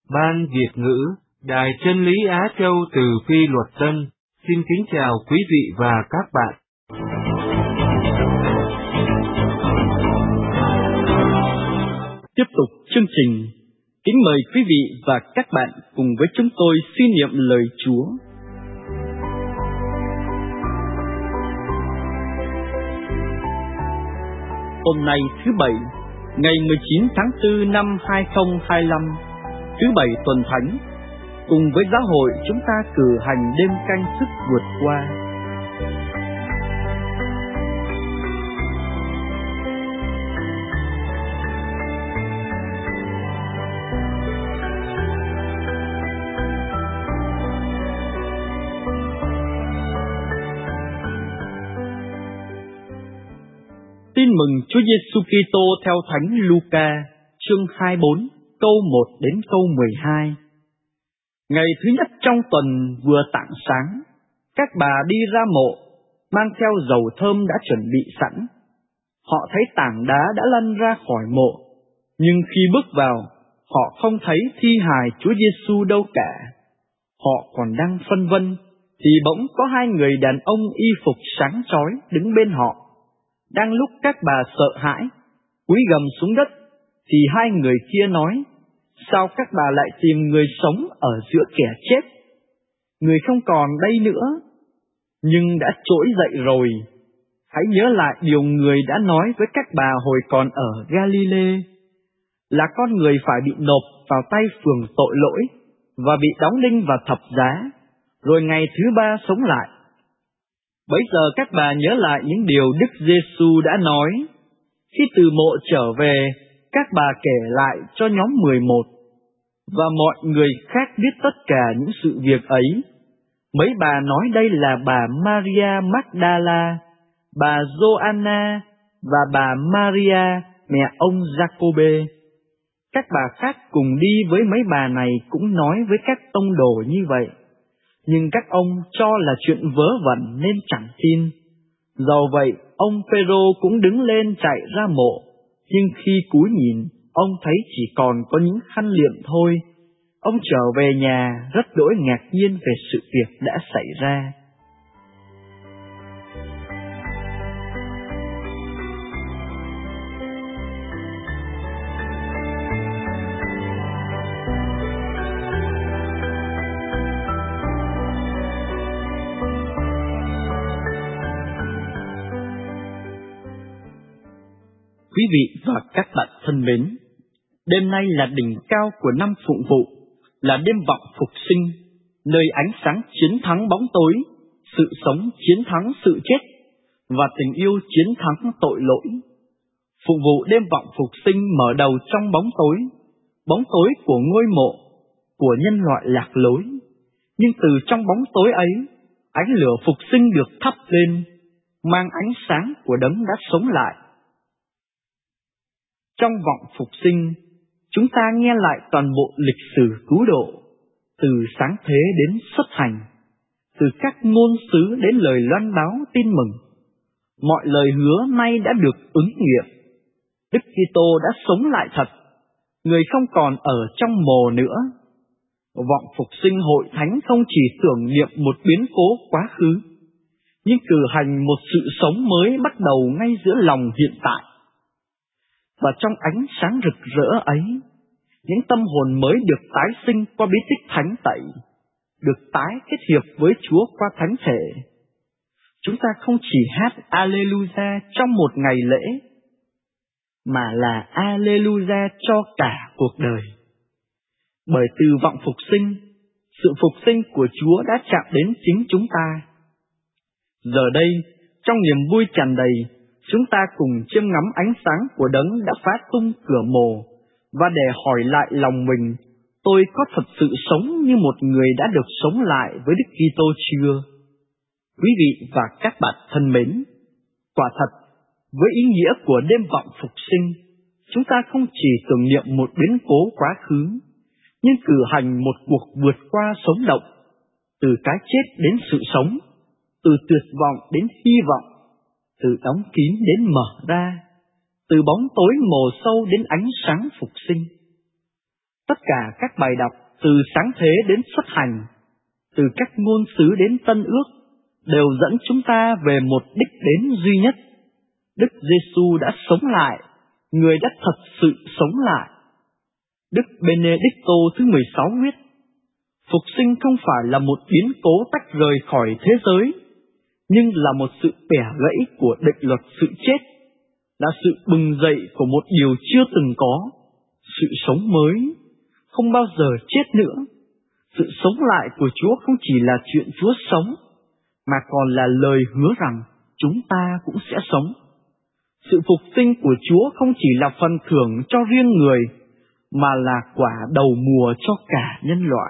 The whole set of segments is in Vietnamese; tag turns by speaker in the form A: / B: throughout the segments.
A: Ban Việt ngữ, Đài Chân lý Á Châu từ Phi Luật Tân, xin kính chào quý vị và các bạn.
B: Tiếp tục chương trình, kính mời quý vị và các bạn cùng với chúng tôi suy niệm lời Chúa. Hôm nay thứ Bảy, ngày 19 tháng 4 năm 2025, thứ Bảy tuần Thánh, cùng với giáo hội chúng ta cử hành đêm canh sức vượt qua. Tin mừng Chúa Giêsu Kitô theo Thánh Luca, chương 24, câu 1 đến câu 12. Ngày thứ nhất trong tuần vừa tảng sáng, các bà đi ra mộ, mang theo dầu thơm đã chuẩn bị sẵn. Họ thấy tảng đá đã lăn ra khỏi mộ, nhưng khi bước vào, họ không thấy thi hài Chúa Giêsu đâu cả. Họ còn đang phân vân, thì bỗng có hai người đàn ông y phục sáng chói đứng bên họ. Đang lúc các bà sợ hãi, cúi gầm xuống đất, thì hai người kia nói: sao các bà lại tìm người sống ở giữa kẻ chết? Người không còn đây nữa, nhưng đã trỗi dậy rồi. Hãy nhớ lại điều người đã nói với các bà hồi còn ở Galilee, là con người phải bị nộp vào tay phường tội lỗi và bị đóng đinh vào thập giá, rồi ngày thứ ba sống lại. Bấy giờ các bà nhớ lại những điều Đức Giêsu đã nói. Khi từ mộ trở về, các bà kể lại cho nhóm 11, và mọi người khác biết tất cả những sự việc ấy. Mấy bà nói đây là bà Maria Magdala, bà Gioanna và bà Maria, mẹ ông Giacôbê. Các bà khác cùng đi với mấy bà này cũng nói với các tông đồ như vậy. Nhưng các ông cho là chuyện vớ vẩn nên chẳng tin. Dầu vậy, ông Phêrô cũng đứng lên chạy ra mộ, nhưng khi cúi nhìn, ông thấy chỉ còn có những khăn liệm thôi. Ông trở về nhà rất đỗi ngạc nhiên về sự việc đã xảy ra. Quý vị và các bạn thân mến, đêm nay là đỉnh cao của năm Phụng vụ, là đêm vọng phục sinh, nơi ánh sáng chiến thắng bóng tối, sự sống chiến thắng sự chết, và tình yêu chiến thắng tội lỗi. Phụng vụ đêm vọng phục sinh mở đầu trong bóng tối của ngôi mộ, của nhân loại lạc lối. Nhưng từ trong bóng tối ấy, ánh lửa phục sinh được thắp lên, mang ánh sáng của Đấng đã sống lại. Trong vọng phục sinh, chúng ta nghe lại toàn bộ lịch sử cứu độ, từ sáng thế đến xuất hành, từ các ngôn sứ đến lời loan báo tin mừng. Mọi lời hứa nay đã được ứng nghiệm. Đức Kitô đã sống lại thật, người không còn ở trong mồ nữa. Vọng phục sinh hội thánh không chỉ tưởng niệm một biến cố quá khứ, nhưng cử hành một sự sống mới bắt đầu ngay giữa lòng hiện tại. Và trong ánh sáng rực rỡ ấy, những tâm hồn mới được tái sinh qua bí tích thánh tẩy, được tái kết hiệp với Chúa qua thánh thể. Chúng ta không chỉ hát Alleluia trong một ngày lễ, mà là Alleluia cho cả cuộc đời. Bởi từ vọng phục sinh, sự phục sinh của Chúa đã chạm đến chính chúng ta. Giờ đây, trong niềm vui tràn đầy, chúng ta cùng chiêm ngắm ánh sáng của Đấng đã phá tung cửa mồ, và để hỏi lại lòng mình, tôi có thật sự sống như một người đã được sống lại với Đức Kitô chưa? Quý vị và các bạn thân mến, quả thật, với ý nghĩa của đêm vọng phục sinh, chúng ta không chỉ tưởng niệm một biến cố quá khứ, nhưng cử hành một cuộc vượt qua sống động, từ cái chết đến sự sống, từ tuyệt vọng đến hy vọng, từ đóng kín đến mở ra, từ bóng tối mồ sâu đến ánh sáng phục sinh. Tất cả các bài đọc từ sáng thế đến xuất hành, từ các ngôn sứ đến tân ước, đều dẫn chúng ta về một đích đến duy nhất. Đức Giêsu đã sống lại, Người đã thật sự sống lại. Đức Benedicto thứ 16 viết, phục sinh không phải là một biến cố tách rời khỏi thế giới, nhưng là một sự bẻ gãy của định luật sự chết, là sự bừng dậy của một điều chưa từng có, sự sống mới, không bao giờ chết nữa. Sự sống lại của Chúa không chỉ là chuyện Chúa sống, mà còn là lời hứa rằng chúng ta cũng sẽ sống. Sự phục sinh của Chúa không chỉ là phần thưởng cho riêng người, mà là quả đầu mùa cho cả nhân loại.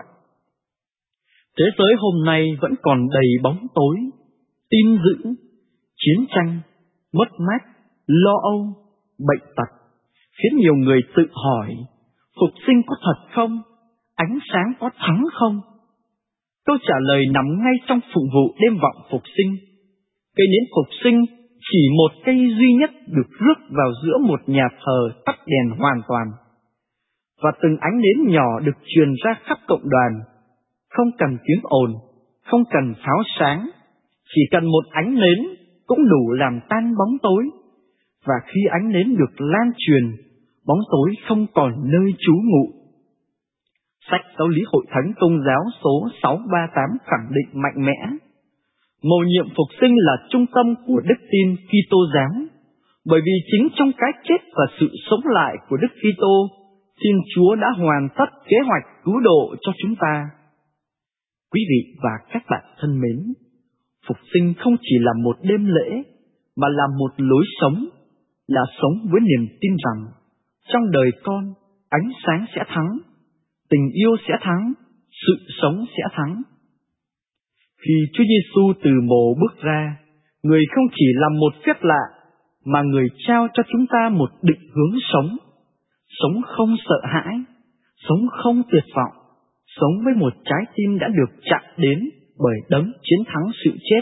B: Thế giới hôm nay vẫn còn đầy bóng tối, tin dữ, chiến tranh, mất mát, lo âu, bệnh tật, khiến nhiều người tự hỏi, phục sinh có thật không? Ánh sáng có thắng không? Câu trả lời nằm ngay trong phụng vụ đêm vọng phục sinh. Cây nến phục sinh chỉ một cây duy nhất được rước vào giữa một nhà thờ tắt đèn hoàn toàn, và từng ánh nến nhỏ được truyền ra khắp cộng đoàn. Không cần tiếng ồn, không cần pháo sáng, chỉ cần một ánh nến cũng đủ làm tan bóng tối. Và khi ánh nến được lan truyền, bóng tối không còn nơi trú ngụ. Sách Giáo lý Hội Thánh Công giáo số 638 khẳng định mạnh mẽ, mầu nhiệm phục sinh là trung tâm của đức tin Kitô giáo, bởi vì chính trong cái chết và sự sống lại của Đức Kitô, Thiên Chúa đã hoàn tất kế hoạch cứu độ cho chúng ta. Quý vị và các bạn thân mến, phục sinh không chỉ là một đêm lễ, mà là một lối sống, là sống với niềm tin rằng trong đời con, ánh sáng sẽ thắng, tình yêu sẽ thắng, sự sống sẽ thắng. Khi Chúa Giêsu từ mồ bước ra, Người không chỉ làm một phép lạ, mà Người trao cho chúng ta một định hướng sống, sống không sợ hãi, sống không tuyệt vọng, sống với một trái tim đã được chạm đến bởi đấng chiến thắng sự chết.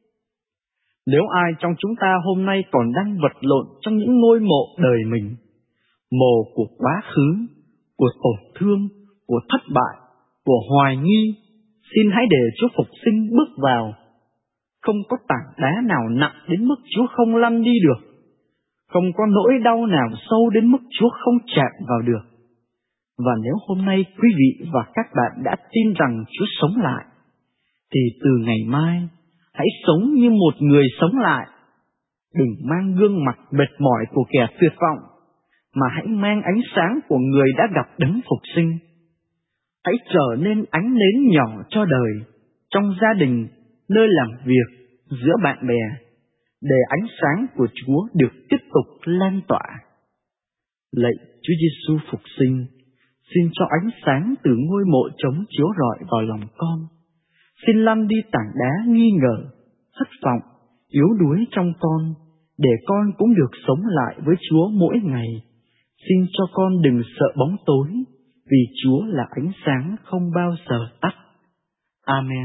B: Nếu ai trong chúng ta hôm nay còn đang vật lộn trong những ngôi mộ đời mình, mồ của quá khứ, của tổn thương, của thất bại, của hoài nghi, xin hãy để Chúa phục sinh bước vào. Không có tảng đá nào nặng đến mức Chúa không lăn đi được, không có nỗi đau nào sâu đến mức Chúa không chạm vào được. Và nếu hôm nay quý vị và các bạn đã tin rằng Chúa sống lại, thì từ ngày mai, hãy sống như một người sống lại. Đừng mang gương mặt mệt mỏi của kẻ tuyệt vọng, mà hãy mang ánh sáng của người đã gặp đấng phục sinh. Hãy trở nên ánh nến nhỏ cho đời, trong gia đình, nơi làm việc, giữa bạn bè, để ánh sáng của Chúa được tiếp tục lan tỏa. Lạy Chúa Giêsu phục sinh, xin cho ánh sáng từ ngôi mộ trống chiếu rọi vào lòng con. Xin lăn đi tảng đá nghi ngờ, thất vọng, yếu đuối trong con, để con cũng được sống lại với Chúa mỗi ngày. Xin cho con đừng sợ bóng tối, vì Chúa là ánh sáng không bao giờ tắt. Amen.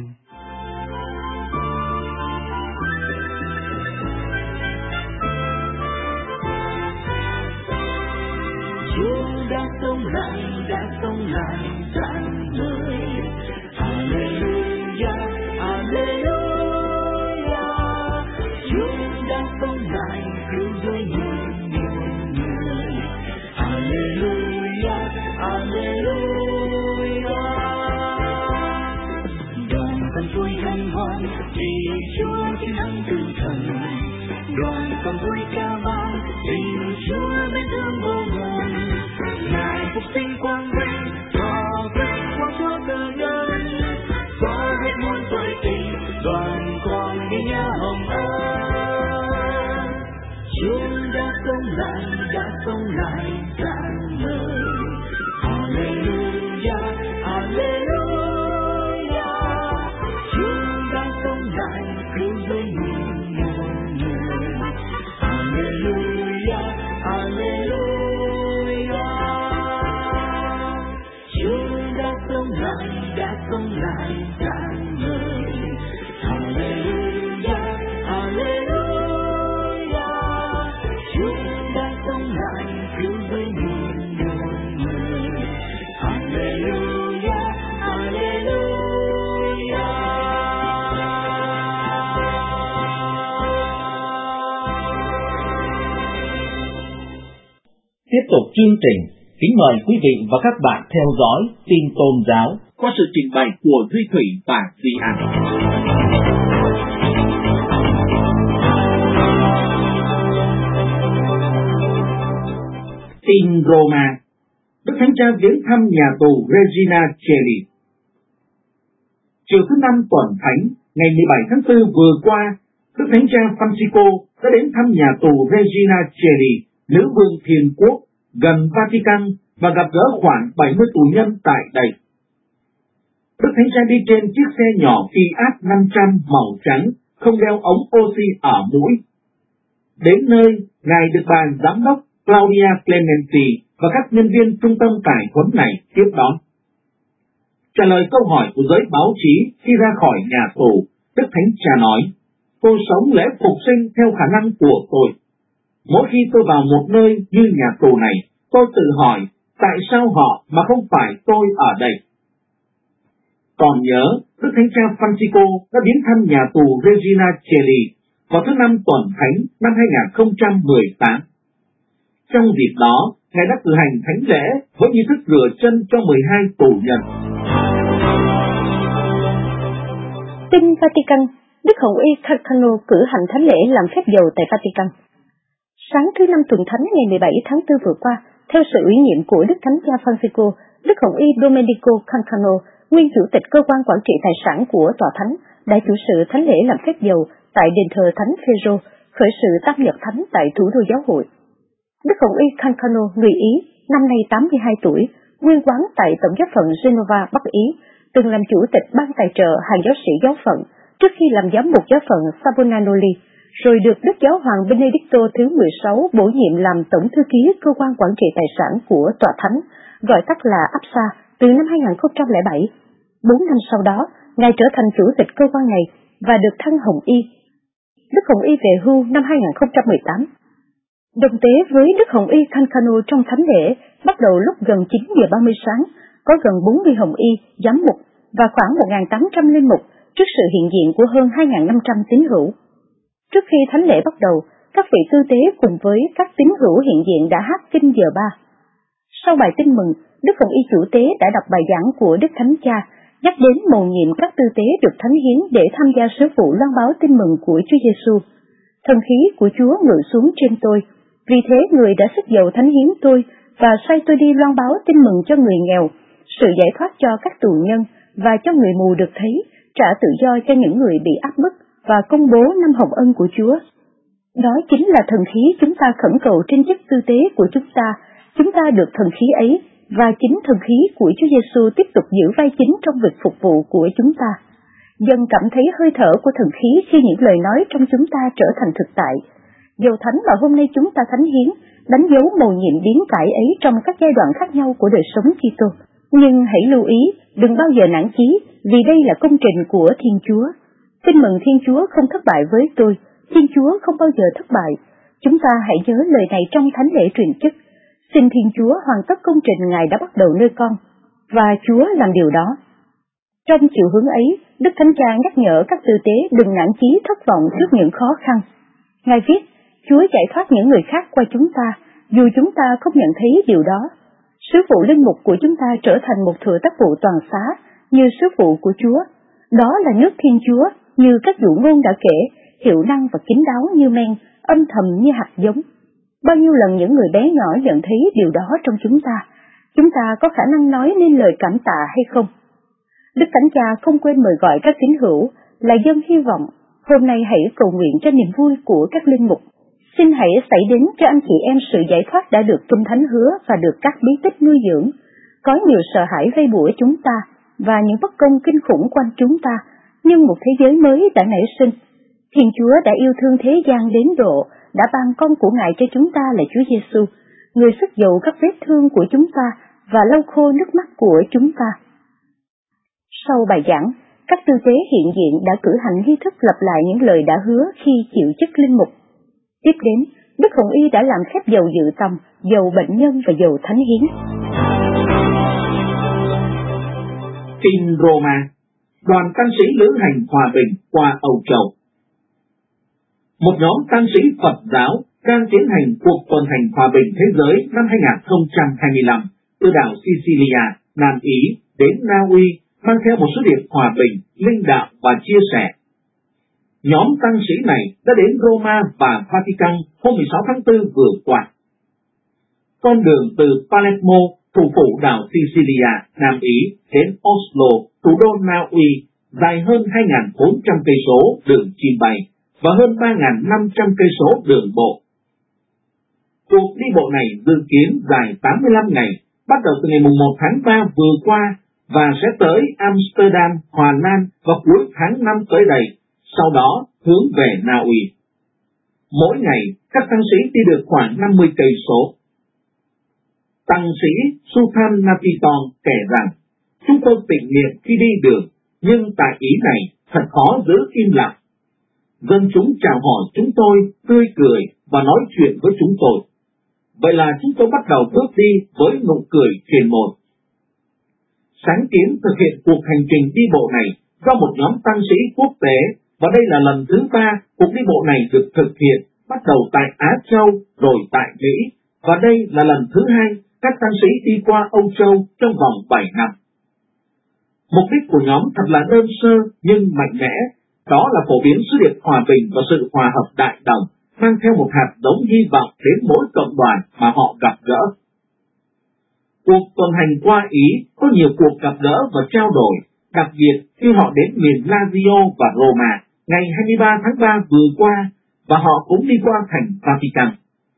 C: Chúa đã sống lại tràn người. Hallelujah, Hallelujah. Chúa đã sống lại cứu rỗi muôn người. Hallelujah, Hallelujah. Đoàn con vui hân hoan vì Chúa chiến thắng tử thần. Đoàn con vui ca vang vì Chúa biết thương vô ngần. Ngài phục sinh quang vinh, thọ vinh quang Chúa từ nhân. Có hết muôn tội tình, đoàn con đi nhớ hồng ân. Chúa đã sống lại tràn người. Hallelujah, Hallelujah. Chúa đã sống lại cứu rỗi muôn người. Hallelujah, Hallelujah. Chúa đã sống lại tràn người. Hallelujah, Hallelujah. Chúa đã sống lại cứu rỗi muôn người.
D: tiếp tục chương trình, kính mời quý vị và các bạn theo dõi tin tôn giáo qua sự trình bày của Duy Thủy và Duy An. Tin Roma. Đức Thánh Cha viếng thăm nhà tù Regina Coeli. Chiều thứ Năm tuần Thánh, ngày 17 tháng 4 vừa qua, Đức Thánh Cha Francisco đã đến thăm nhà tù Regina Coeli, nữ vương Thiên Quốc, gần Vatican và gặp gỡ khoảng 70 tù nhân tại đây. Đức Thánh Cha đi trên chiếc xe nhỏ Fiat 500 màu trắng, không đeo ống oxy ở mũi. Đến nơi, Ngài được bà giám đốc Claudia Clementi và các nhân viên trung tâm cải huấn này tiếp đón. Trả lời câu hỏi của giới báo chí khi ra khỏi nhà tù, Đức Thánh Cha nói, tôi sống lễ phục sinh theo khả năng của tôi. Mỗi khi tôi vào một nơi như nhà tù này, tôi tự hỏi, tại sao họ mà không phải tôi ở đây? Còn nhớ, Đức Thánh Cha Francisco đã đến thăm nhà tù Regina Coeli vào thứ Năm tuần Thánh năm 2018. Trong dịp đó, Ngài đã cử hành thánh lễ với nghi thức rửa chân cho 12 tù nhân.
E: Tin Vatican, Đức Hồng Y Carcano cử hành thánh lễ làm phép dầu tại Vatican. Sáng thứ Năm tuần Thánh ngày 17 tháng 4 vừa qua, theo sự ủy nhiệm của Đức Thánh Cha Francisco, Đức Hồng Y Domenico Carcano, nguyên chủ tịch cơ quan quản trị tài sản của Tòa Thánh, đã chủ sự thánh lễ làm phép dầu tại đền thờ Thánh Phêrô, khởi sự Tam Nhật Thánh tại thủ đô giáo hội. Đức Hồng Y Carcano, người Ý, năm nay 82 tuổi, nguyên quán tại Tổng giáo phận Genova, Bắc Ý, từng làm chủ tịch ban tài trợ hàng giáo sĩ giáo phận trước khi làm giám mục giáo phận Savonanoli, rồi được Đức Giáo hoàng Benedicto thứ 16 bổ nhiệm làm tổng thư ký cơ quan quản trị tài sản của Tòa Thánh, gọi tắt là APSA, từ năm 2007. 4 năm sau đó, Ngài trở thành chủ tịch cơ quan này và được thăng Hồng Y. Đức Hồng Y về hưu năm 2018. Đồng tế với Đức Hồng Y Carcano trong thánh lễ bắt đầu lúc gần 9 giờ 30 sáng, có gần 40 Hồng Y, giám mục và khoảng 1.800 linh mục trước sự hiện diện của hơn 2.500 tín hữu. Trước khi thánh lễ bắt đầu, các vị tư tế cùng với các tín hữu hiện diện đã hát kinh giờ ba. Sau bài tin mừng, Đức Hồng Y chủ tế đã đọc bài giảng của Đức Thánh Cha, nhắc đến mầu nhiệm các tư tế được thánh hiến để tham gia sứ vụ loan báo tin mừng của Chúa Giêsu. Thần khí của Chúa ngự xuống trên tôi, vì thế người đã xức dầu thánh hiến tôi và sai tôi đi loan báo tin mừng cho người nghèo, sự giải thoát cho các tù nhân và cho người mù được thấy, trả tự do cho những người bị áp bức và công bố năm hồng ân của Chúa. Đó chính là thần khí chúng ta khẩn cầu trên chức tư tế của chúng ta được thần khí ấy, và chính thần khí của Chúa Giêsu tiếp tục giữ vai chính trong việc phục vụ của chúng ta. Dần cảm thấy hơi thở của thần khí khi những lời nói trong chúng ta trở thành thực tại. Dầu thánh mà hôm nay chúng ta thánh hiến, đánh dấu mầu nhiệm biến cải ấy trong các giai đoạn khác nhau của đời sống Kitô. Nhưng hãy lưu ý, đừng bao giờ nản chí, vì đây là công trình của Thiên Chúa. Tin mừng Thiên Chúa không thất bại với tôi, Thiên Chúa không bao giờ thất bại. Chúng ta hãy nhớ lời này trong thánh lễ truyền chức. Xin Thiên Chúa hoàn tất công trình Ngài đã bắt đầu nơi con, và Chúa làm điều đó. Trong chiều hướng ấy, Đức Thánh Cha nhắc nhở các tư tế đừng nản chí thất vọng trước những khó khăn. Ngài viết, Chúa giải thoát những người khác qua chúng ta, dù chúng ta không nhận thấy điều đó. Sứ vụ linh mục của chúng ta trở thành một thừa tác vụ toàn xá, như sứ vụ của Chúa. Đó là nước Thiên Chúa, như các dụ ngôn đã kể, hiệu năng và kín đáo như men, âm thầm như hạt giống. Bao nhiêu lần những người bé nhỏ nhận thấy điều đó trong chúng ta có khả năng nói nên lời cảm tạ hay không? Đức Thánh Cha không quên mời gọi các tín hữu là dân hy vọng. Hôm nay hãy cầu nguyện cho niềm vui của các linh mục. Xin hãy xảy đến cho anh chị em sự giải thoát đã được Kinh Thánh hứa và được các bí tích nuôi dưỡng. Có nhiều sợ hãi vây bủa chúng ta và những bất công kinh khủng quanh chúng ta, nhưng một thế giới mới đã nảy sinh. Thiên Chúa đã yêu thương thế gian đến độ đã ban con của Ngài cho chúng ta là Chúa Giêsu, người xức dầu các vết thương của chúng ta và lau khô nước mắt của chúng ta. Sau bài giảng, các tư tế hiện diện đã cử hành nghi thức lặp lại những lời đã hứa khi chịu chức linh mục. Tiếp đến, Đức Hồng Y đã làm phép dầu dự tòng, dầu bệnh nhân và dầu thánh hiến.
D: Tin Roma. Đoàn tăng sĩ lữ hành hòa bình qua Âu Châu. Một nhóm tăng sĩ Phật giáo đang tiến hành cuộc tuần hành hòa bình thế giới năm 2025 từ đảo Sicilia, Nam Ý đến Na Uy, mang theo một số điệp hòa bình, linh đạo và chia sẻ. Nhóm tăng sĩ này đã đến Roma và Vatican hôm 16 tháng 4 vừa qua. Con đường từ Palermo, thủ phủ đảo Sicilia, Nam Ý đến Oslo, thủ đô Na Uy, dài hơn 2.400 cây số đường chim bay và hơn 3.500 cây số đường bộ. Cuộc đi bộ này dự kiến dài 85 ngày, bắt đầu từ ngày 1 tháng 3 vừa qua và sẽ tới Amsterdam, Hà Lan vào cuối tháng 5 tới đây, sau đó hướng về Na Uy. Mỗi ngày, các tăng sĩ đi được khoảng 50 cây số. Tăng sĩ Sultan Napiton kể rằng, chúng tôi tịnh niệm khi đi đường, nhưng tại Ý này thật khó giữ im lặng. Dân chúng chào hỏi chúng tôi, tươi cười và nói chuyện với chúng tôi. Vậy là chúng tôi bắt đầu bước đi với nụ cười trên môi. Sáng kiến thực hiện cuộc hành trình đi bộ này do một nhóm tăng sĩ quốc tế, và đây là lần thứ 3 cuộc đi bộ này được thực hiện, bắt đầu tại Á Châu rồi tại Mỹ, và đây là lần thứ 2 các tăng sĩ đi qua Âu Châu trong vòng 7 năm. Mục đích của nhóm thật là đơn sơ nhưng mạnh mẽ, đó là phổ biến sứ điệp hòa bình và sự hòa hợp đại đồng, mang theo một hạt giống hy vọng đến mỗi cộng đoàn mà họ gặp gỡ. Cuộc tuần hành qua Ý có nhiều cuộc gặp gỡ và trao đổi, đặc biệt khi họ đến miền Lazio và Roma ngày 23 tháng 3 vừa qua, và họ cũng đi qua thành Vatican.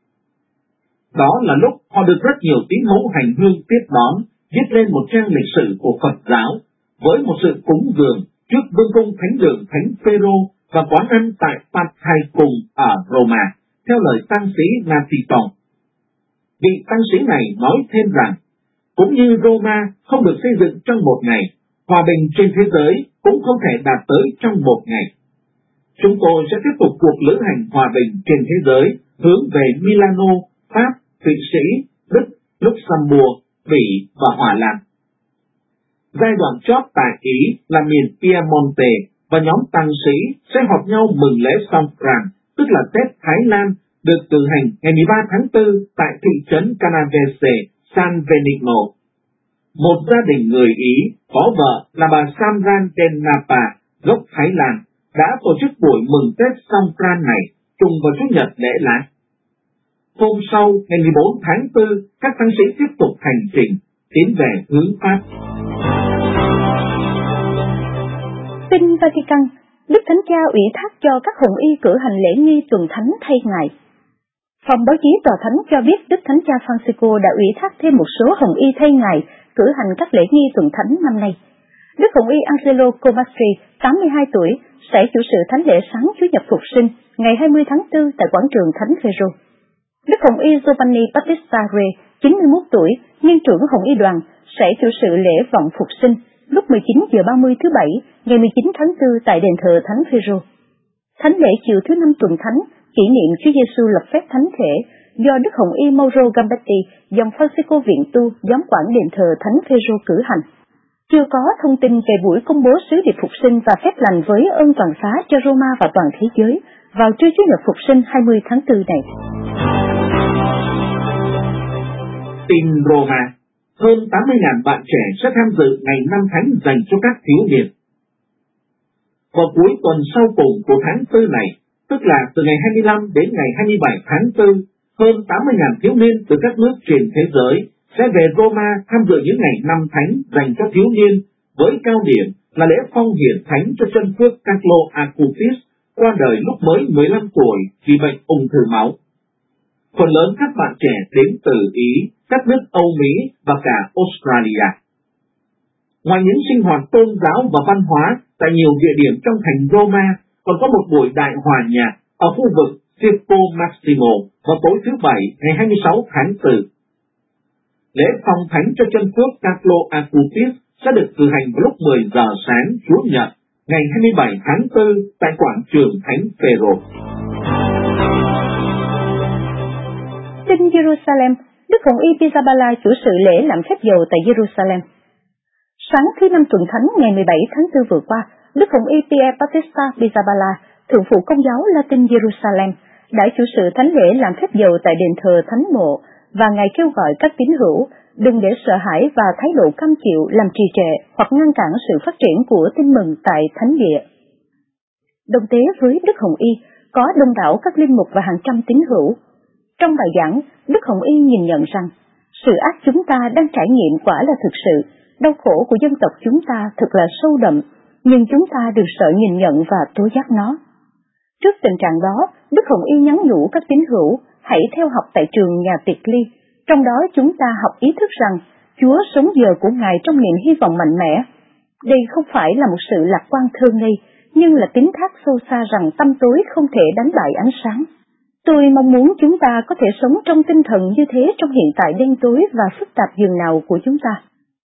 D: Đó là lúc họ được rất nhiều tín hữu hành hương tiếp đón, viết lên một trang lịch sử của Phật giáo, với một sự cúng dường trước vương cung thánh đường Thánh Phêrô và quán ăn tại Pathai ở Roma, theo lời tăng sĩ Napiton. Vị tăng sĩ này nói thêm rằng, cũng như Roma không được xây dựng trong một ngày, hòa bình trên thế giới cũng không thể đạt tới trong một ngày. Chúng tôi sẽ tiếp tục cuộc lữ hành hòa bình trên thế giới hướng về Milano, Pháp, Thụy Sĩ, Đức, Luxembourg, Bỉ và Hòa Lan. Giai đoạn chót tại Ý là miền Piemonte, và nhóm tăng sĩ sẽ họp nhau mừng lễ Songkran, tức là Tết Thái Lan, được cử hành ngày 13 tháng 4 tại thị trấn Canavese, San Venigno. Một gia đình người Ý có vợ là bà Samran Denapa, gốc Thái Lan, đã tổ chức buổi mừng Tết Songkran này trùng vào Chủ nhật lễ Lát. Hôm sau, ngày 14 tháng 4, các tăng sĩ tiếp tục hành trình, tiến về hướng Pháp.
E: Tin Vatican, Đức Thánh Cha ủy thác cho các hồng y cử hành lễ nghi tuần thánh thay ngày. Phòng báo chí Tòa Thánh cho biết Đức Thánh Cha Francisco đã ủy thác thêm một số hồng y thay ngày cử hành các lễ nghi tuần thánh năm nay. Đức hồng y Angelo Comastri, 82 tuổi, sẽ chủ sự thánh lễ sáng Chủ nhật Phục sinh ngày 20 tháng 4 tại quảng trường Thánh Phêrô. Đức hồng y Giovanni Battista Re, 91 tuổi, nguyên trưởng hồng y đoàn, sẽ chủ sự lễ vọng Phục sinh lúc 19:30 thứ Bảy, ngày 19 tháng 4 tại đền thờ Thánh Phêrô. Thánh lễ chiều thứ Năm tuần thánh, kỷ niệm Chúa Giêsu lập phép thánh thể, do Đức hồng y Mauro Gambetti, dòng Francisco Viện Tu, giám quản đền thờ Thánh Phêrô cử hành. Chưa có thông tin về buổi công bố sứ điệp phục sinh và phép lành với ơn toàn xá cho Roma và toàn thế giới vào trưa Chủ nhật Phục sinh 20 tháng 4 này.
D: Tin Roma, hơn 80.000 bạn trẻ sẽ tham dự ngày 5 Thánh dành cho các thiếu niên. Vào cuối tuần sau cùng của tháng 4 này, tức là từ ngày 25 đến ngày 27 tháng 4, hơn 80.000 thiếu niên từ các nước trên thế giới sẽ về Roma tham dự những ngày 5 Thánh dành cho thiếu niên, với cao điểm là lễ phong hiển thánh cho chân phước Carlo Acutis, qua đời lúc mới 15 tuổi vì bệnh ung thư máu. Phần lớn các bạn trẻ đến từ Ý, các nước Âu Mỹ và cả Australia. Ngoài những sinh hoạt tôn giáo và văn hóa tại nhiều địa điểm trong thành Roma, còn có một buổi đại hòa nhạc ở khu vực Circo Massimo vào tối thứ Bảy ngày 26 tháng 4. Lễ phong thánh cho chân phước Carlo Acutis sẽ được cử hành vào lúc 10 giờ sáng Chủ nhật ngày 27 tháng 4 tại quảng trường Thánh Phêrô.
E: Tin Jerusalem, Đức hồng y Pizzaballa chủ sự lễ làm phép dầu tại Jerusalem. Sáng thứ Năm tuần thánh ngày 17 tháng 4 vừa qua, Đức hồng y Pierre Battista Pizzaballa, thượng phụ Công giáo Latin Jerusalem, đã chủ sự thánh lễ làm phép dầu tại đền thờ thánh mộ, và Ngài kêu gọi các tín hữu đừng để sợ hãi và thái độ cam chịu làm trì trệ hoặc ngăn cản sự phát triển của tin mừng tại thánh địa. Đồng tế với Đức Hồng Y, có đông đảo các linh mục và hàng trăm tín hữu. Trong bài giảng, Đức Hồng Y nhìn nhận rằng, sự ác chúng ta đang trải nghiệm quả là thực sự, đau khổ của dân tộc chúng ta thật là sâu đậm, nhưng chúng ta đừng sợ nhìn nhận và tố giác nó. Trước tình trạng đó, Đức Hồng Y nhắn nhủ các tín hữu hãy theo học tại trường nhà tiệc ly, trong đó chúng ta học ý thức rằng Chúa sống giờ của Ngài trong niềm hy vọng mạnh mẽ. Đây không phải là một sự lạc quan thơ ngây, nhưng là tín thác sâu xa rằng tăm tối không thể đánh bại ánh sáng. Tôi mong muốn chúng ta có thể sống trong tinh thần như thế trong hiện tại đen tối và phức tạp dường nào của chúng ta.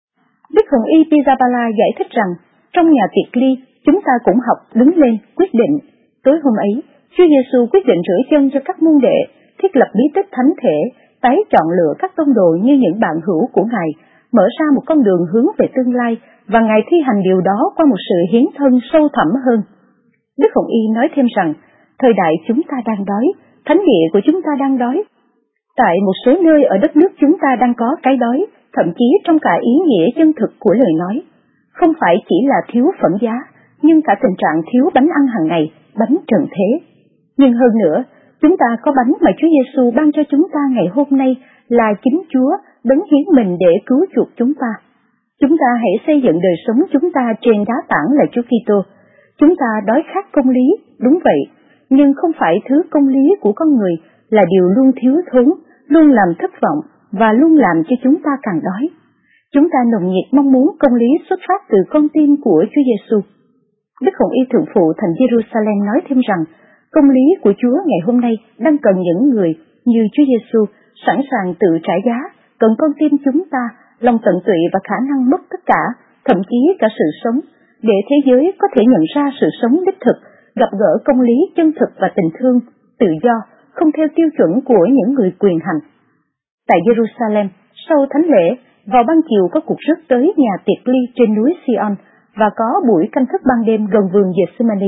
E: Đức Hồng Y Pizzaballa giải thích rằng, trong nhà tiệc ly, chúng ta cũng học đứng lên, quyết định. Tối hôm ấy, Chúa Giêsu quyết định rửa chân cho các môn đệ, thiết lập bí tích thánh thể, tái chọn lựa các tông đồ như những bạn hữu của Ngài, mở ra một con đường hướng về tương lai, và Ngài thi hành điều đó qua một sự hiến thân sâu thẳm hơn. Đức Hồng Y nói thêm rằng, thời đại chúng ta đang đói, thánh địa của chúng ta đang đói. Tại một số nơi ở đất nước chúng ta đang có cái đói, thậm chí trong cả ý nghĩa chân thực của lời nói. Không phải chỉ là thiếu phẩm giá, nhưng cả tình trạng thiếu bánh ăn hàng ngày, bánh trần thế. Nhưng hơn nữa, chúng ta có bánh mà Chúa Giêsu ban cho chúng ta ngày hôm nay là chính Chúa đấng hiến mình để cứu chuộc chúng ta. Chúng ta hãy xây dựng đời sống chúng ta trên đá tảng là Chúa Kitô. Chúng ta đói khát công lý, đúng vậy, nhưng không phải thứ công lý của con người là điều luôn thiếu thốn, luôn làm thất vọng và luôn làm cho chúng ta càng đói. Chúng ta nồng nhiệt mong muốn công lý xuất phát từ con tim của Chúa Giêsu. Đức Hồng Y Thượng Phụ thành Jerusalem nói thêm rằng, công lý của Chúa ngày hôm nay đang cần những người như Chúa Giêsu sẵn sàng tự trả giá, cần con tim chúng ta, lòng tận tụy và khả năng mất tất cả, thậm chí cả sự sống, để thế giới có thể nhận ra sự sống đích thực, gặp gỡ công lý chân thực và tình thương, tự do, không theo tiêu chuẩn của những người quyền hành. Tại Jerusalem, sau thánh lễ, vào ban chiều có cuộc rước tới nhà tiệc ly trên núi Sion và có buổi canh thức ban đêm gần vườn Gethsemane.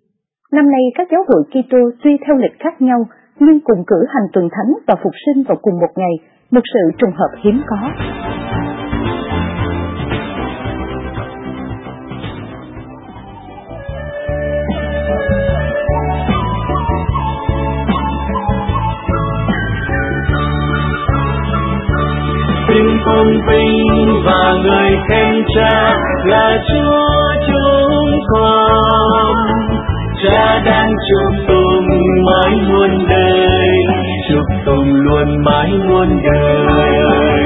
E: Năm nay các giáo hội Kitô tuy theo lịch khác nhau, nhưng cùng cử hành tuần thánh và phục sinh vào cùng một ngày, một sự trùng hợp hiếm có.
C: Xin tôn vinh và người khen Cha là Chúa chúng con. Cha đang chúc tụng mãi muôn đời, chúc tụng luôn mãi muôn đời.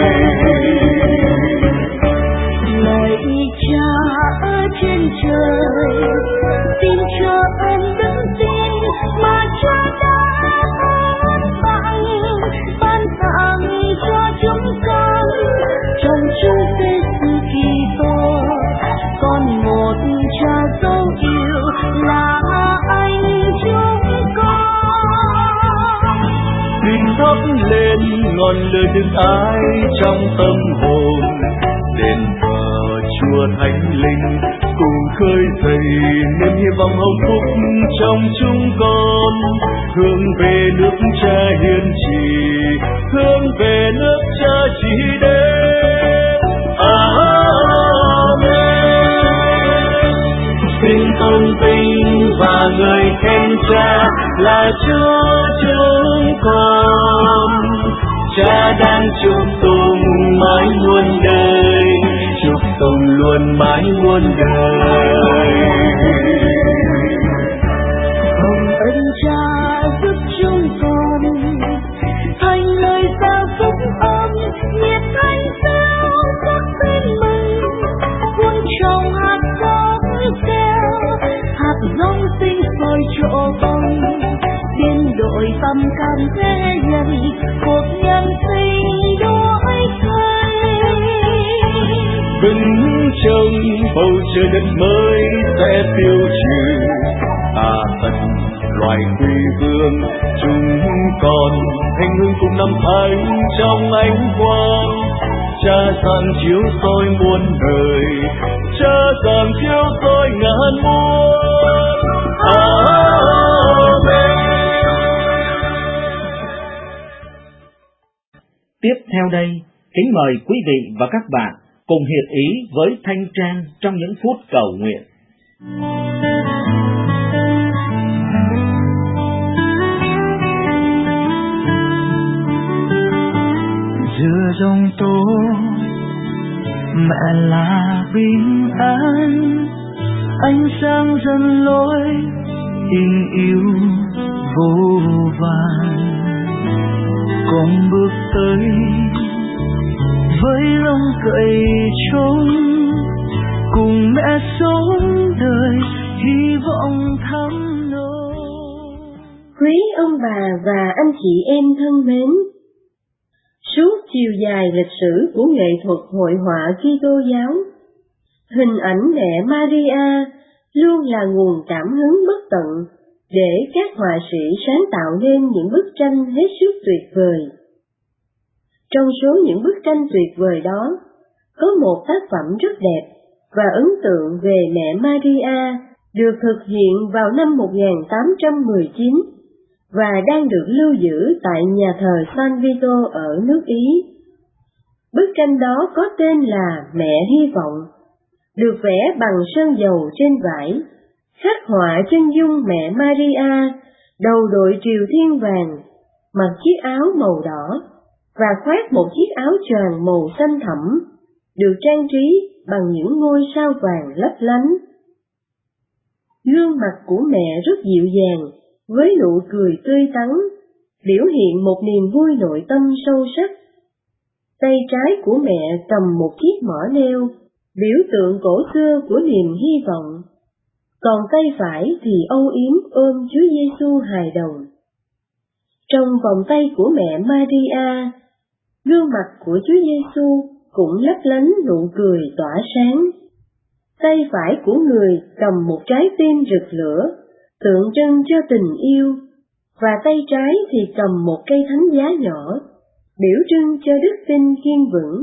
F: Lạy Cha ở trên trời, xin cho ơn đức tin mà Cha đã ban tặng cho chúng con trong Chúa Giêsu Kitô, con một Cha dấu yêu là anh chúng con.
C: Xin thắp lên ngọn lửa đức ái trong tâm hồn, đền thờ Chúa Thánh Linh cùng khơi dậy niềm hy vọng hồng phúc trong chúng con, hướng về nước Cha hiền trì, hướng về nước Cha chỉ đến. Amen. Xin tôn vinh và người khen Cha là Chúa chúng con. Cha đang chúc tụng mãi muôn đời, chúc tụng luôn mãi muôn đời.
F: Hồng ân Cha giúp chúng con thành lời giao phúc âm, nhiệt thanh sao các tin mừng, cuốn trong hạt giống kêu, hạt giống sinh sôi chỗ bông, biến đổi tâm can thế nhân, cuộc nhân sinh đổi thay.
C: Vững trong bầu trời đất mới sẽ tiêu trừ tà thần loài quỷ vương, chúng con thanh hương cùng năm thánh trong ánh quang. Cha giáng chiếu soi muôn đời, Cha giáng chiếu soi ngàn muôn. Amen.
D: mời quý vị và các bạn cùng hiệp ý với Thanh Trang trong những phút cầu nguyện.
C: Giữa giông tố mẹ là bình an, ánh sáng dẫn lối tình yêu vô vàn. Con bước tới với lòng cậy trông, cùng mẹ sống đời hy vọng thắm nỗi.
E: Quý ông bà và anh chị em thân mến, suốt chiều dài lịch sử của nghệ thuật hội họa Kitô giáo, hình ảnh mẹ Maria luôn là nguồn cảm hứng bất tận để các họa sĩ sáng tạo nên những bức tranh hết sức tuyệt vời. Trong số những bức tranh tuyệt vời đó, có một tác phẩm rất đẹp và ấn tượng về mẹ Maria được thực hiện vào năm 1819 và đang được lưu giữ tại nhà thờ San Vito ở nước Ý. Bức tranh đó có tên là Mẹ Hy Vọng, được vẽ bằng sơn dầu trên vải, khắc họa chân dung mẹ Maria, đầu đội triều thiên vàng, mặc chiếc áo màu đỏ và khoác một chiếc áo choàng màu xanh thẫm, được trang trí bằng những ngôi sao vàng lấp lánh. Gương mặt của mẹ rất dịu dàng, với nụ cười tươi tắn, biểu hiện một niềm vui nội tâm sâu sắc. Tay trái của mẹ cầm một chiếc mỏ neo, biểu tượng cổ xưa của niềm hy vọng, còn tay phải thì âu yếm ôm Chúa Giêsu hài đồng. Trong vòng tay của mẹ Maria, gương mặt của Chúa Giêsu cũng lấp lánh nụ cười tỏa sáng. Tay phải của người cầm một trái tim rực lửa, tượng trưng cho tình yêu, và tay trái thì cầm một cây thánh giá nhỏ, biểu trưng cho đức tin kiên vững.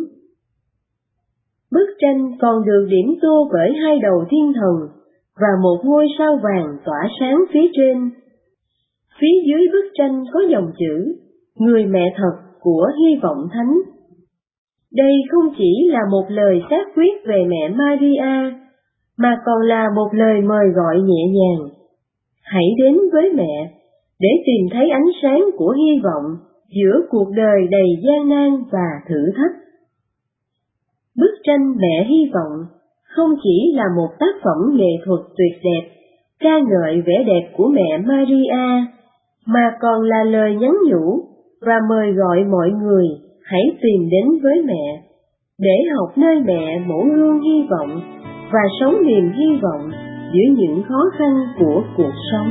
E: Bức tranh còn được điểm tô bởi hai đầu thiên thần và một ngôi sao vàng tỏa sáng phía trên. Phía dưới bức tranh có dòng chữ Người mẹ thật của hy vọng thánh. Đây không chỉ là một lời xác quyết về mẹ Maria, mà còn là một lời mời gọi nhẹ nhàng. Hãy đến với mẹ, để tìm thấy ánh sáng của hy vọng giữa cuộc đời đầy gian nan và thử thách. Bức tranh Mẹ Hy Vọng không chỉ là một tác phẩm nghệ thuật tuyệt đẹp, ca ngợi vẻ đẹp của mẹ Maria, mà còn là lời nhắn nhủ và mời gọi mọi người hãy tìm đến với mẹ, để học nơi mẹ mẫu gương hy vọng và sống niềm hy vọng giữa những khó khăn của cuộc sống.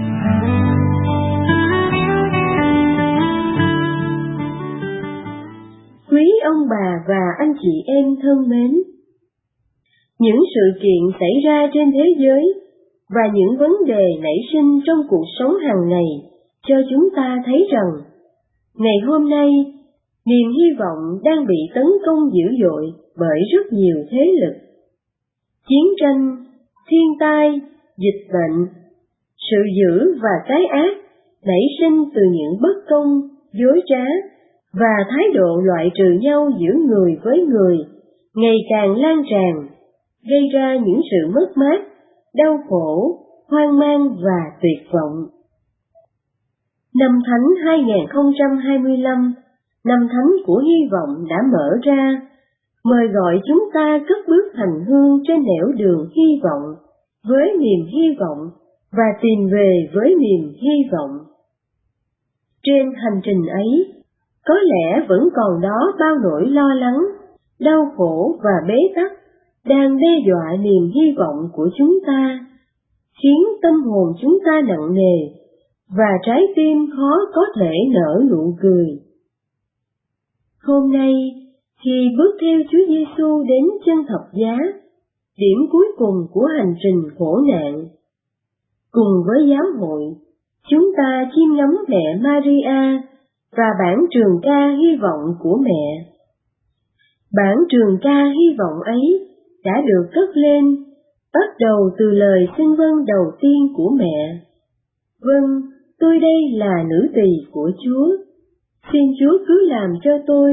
E: Quý ông bà và anh chị em thân mến, những sự kiện xảy ra trên thế giới và những vấn đề nảy sinh trong cuộc sống hàng ngày cho chúng ta thấy rằng, ngày hôm nay, niềm hy vọng đang bị tấn công dữ dội bởi rất nhiều thế lực. Chiến tranh, thiên tai, dịch bệnh, sự dữ và cái ác nảy sinh từ những bất công, dối trá và thái độ loại trừ nhau giữa người với người ngày càng lan tràn, gây ra những sự mất mát, đau khổ, hoang mang và tuyệt vọng. Năm Thánh 2025, năm Thánh của hy vọng đã mở ra, mời gọi chúng ta cất bước hành hương trên nẻo đường hy vọng với niềm hy vọng và tìm về với niềm hy vọng. Trên hành trình ấy, có lẽ vẫn còn đó bao nỗi lo lắng, đau khổ và bế tắc đang đe dọa niềm hy vọng của chúng ta, khiến tâm hồn chúng ta nặng nề và trái tim khó có thể nở nụ cười. Hôm nay, khi bước theo Chúa Giêsu đến chân thập giá, điểm cuối cùng của hành trình khổ nạn, cùng với giáo hội, chúng ta chiêm ngắm mẹ Maria và bản trường ca hy vọng của mẹ. Bản trường ca hy vọng ấy đã được cất lên, bắt đầu từ lời xưng vâng đầu tiên của mẹ. Vâng, tôi đây là nữ tỳ của Chúa, xin Chúa cứ làm cho tôi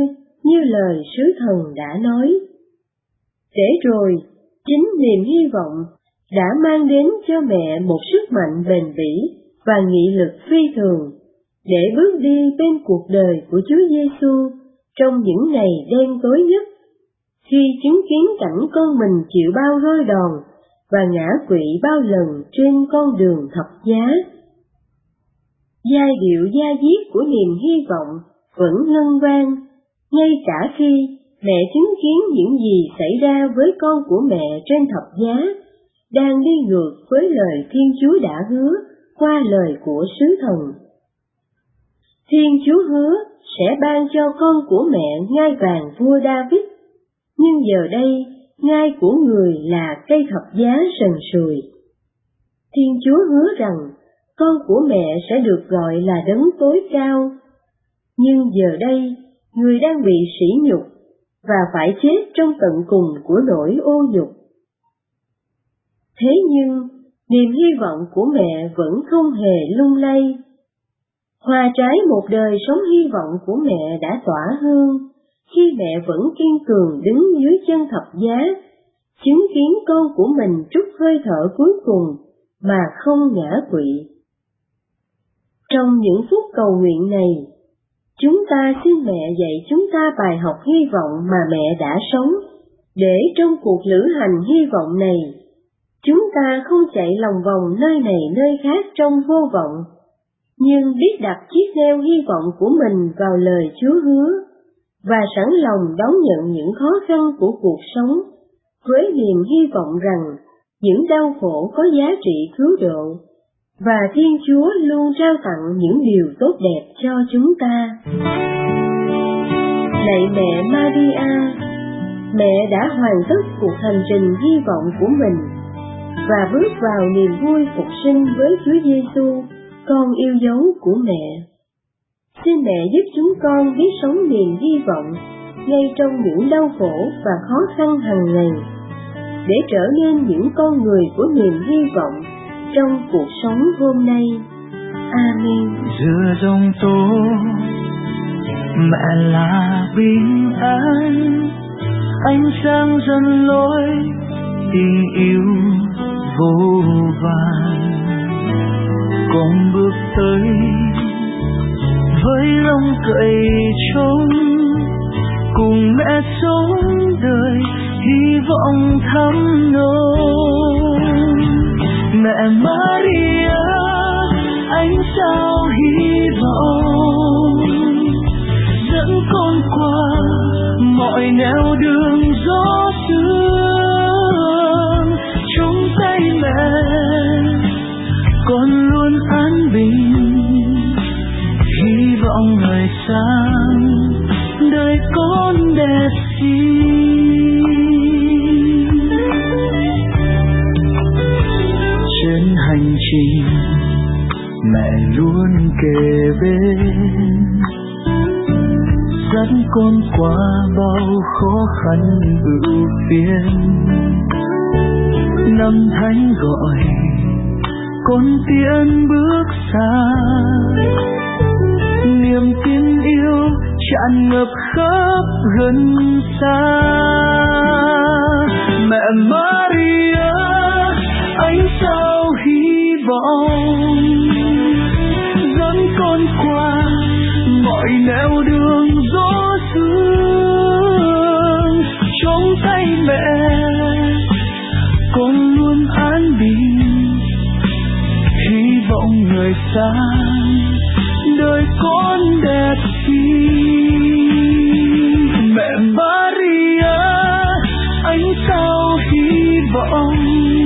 G: như lời sứ thần đã nói. Để rồi, chính niềm hy vọng đã mang đến cho mẹ một sức mạnh bền bỉ và nghị lực phi thường để bước đi bên cuộc đời của Chúa Giêsu trong những ngày đen tối nhất, khi chứng kiến cảnh con mình chịu bao roi đòn và ngã quỵ bao lần trên con đường thập giá. Giai điệu da diết của niềm hy vọng vẫn ngân vang, ngay cả khi mẹ chứng kiến những gì xảy ra với con của mẹ trên thập giá, đang đi ngược với lời Thiên Chúa đã hứa qua lời của sứ thần. Thiên Chúa hứa sẽ ban cho con của mẹ ngai vàng vua David, nhưng giờ đây ngai của người là cây thập giá sần sùi. Thiên Chúa hứa rằng con của mẹ sẽ được gọi là đấng tối cao, nhưng giờ đây người đang bị sỉ nhục và phải chết trong tận cùng của nỗi ô nhục. Thế nhưng, niềm hy vọng của mẹ vẫn không hề lung lay. Hoa trái một đời sống hy vọng của mẹ đã tỏa hương, khi mẹ vẫn kiên cường đứng dưới chân thập giá, chứng kiến con của mình trút hơi thở cuối cùng mà không ngã quỵ. Trong những phút cầu nguyện này, chúng ta xin mẹ dạy chúng ta bài học hy vọng mà mẹ đã sống, để trong cuộc lữ hành hy vọng này, chúng ta không chạy lòng vòng nơi này nơi khác trong vô vọng, nhưng biết đặt chiếc neo hy vọng của mình vào lời Chúa hứa, và sẵn lòng đón nhận những khó khăn của cuộc sống, với niềm hy vọng rằng những đau khổ có giá trị cứu độ, và Thiên Chúa luôn trao tặng những điều tốt đẹp cho chúng ta. Lạy mẹ Maria, mẹ đã hoàn tất cuộc hành trình hy vọng của mình và bước vào niềm vui phục sinh với Chúa Giêsu, con yêu dấu của mẹ. Xin mẹ giúp chúng con biết sống niềm hy vọng ngay trong những đau khổ và khó khăn hàng ngày, để trở nên những con người của niềm hy vọng trong cuộc sống hôm nay. Amen.
C: Giữa giông tố, mẹ là bình an, ánh sáng dẫn lối tình yêu vô vàn. Con bước tới với lòng cậy trông, cùng mẹ sống đời hy vọng thắm nồng. Mẹ Maria, ánh sao hy vọng, dẫn con qua mọi nẻo đường gió sương. Trong tay mẹ con luôn an bình, hy vọng ngày sáng đời con đẹp xinh. Trên hành trình mẹ luôn kề bên, dẫn con qua bao khó khăn ưu phiền. Năm Thánh gọi con tiến bước xa, niềm tin yêu tràn ngập khắp gần xa. Mẹ Maria, ánh sao hy vọng, dẫn con qua mọi nẻo đường gió sương. Trong tay mẹ con luôn an bình, hy vọng người sáng đời con đẹp xinh. Mẹ Maria, ánh sao hy vọng,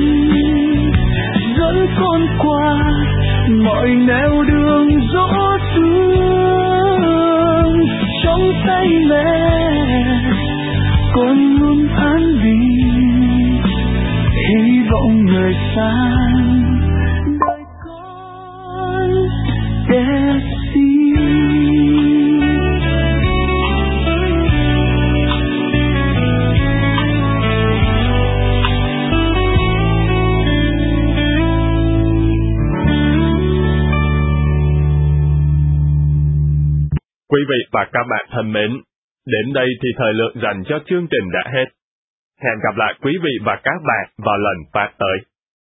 C: dẫn con qua mọi nẻo đường gió sương. Trong tay mẹ con luôn an bình, hy vọng người sáng đời con đẹp xinh.
H: Quý vị và các bạn thân mến, Đến đây thì thời lượng dành cho chương trình đã hết. Hẹn gặp lại quý vị và các bạn vào lần phát tới.